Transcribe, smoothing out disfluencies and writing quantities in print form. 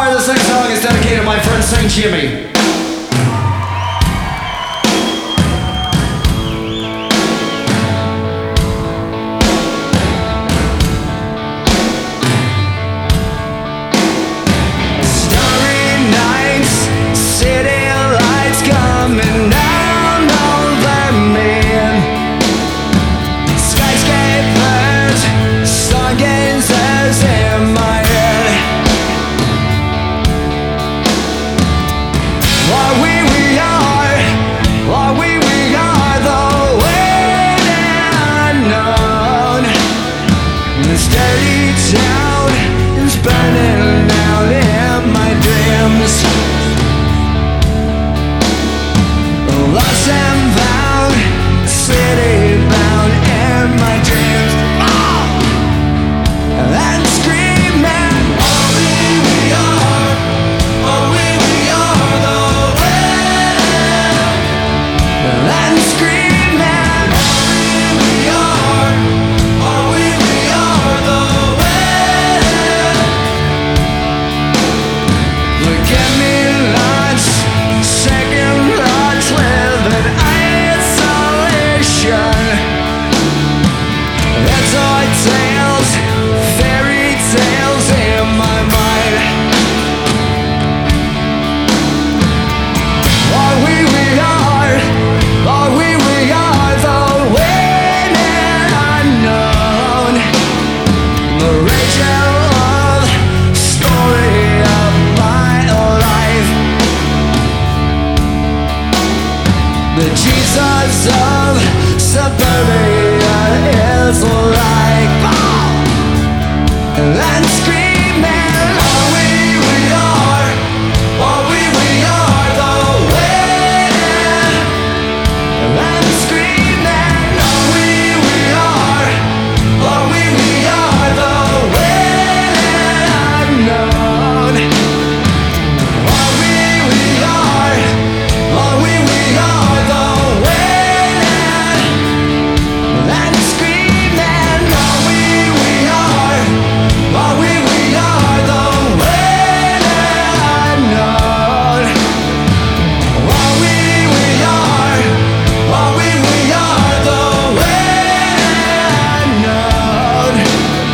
Alright, this next song is dedicated to my friend St. Jimmy. This dirty town is burning out in my dreams. Lost and found, city bound in my dreams. And screaming, oh we are, oh we are the way. And screaming, oh we are, oh we are the way. Look at me lunch, second lunch, living isolation. That's our tales, fairy tales in my mind. Are we are the winning unknown. The Rachel of story of my life. The Jesus of suburbia is like, and scream.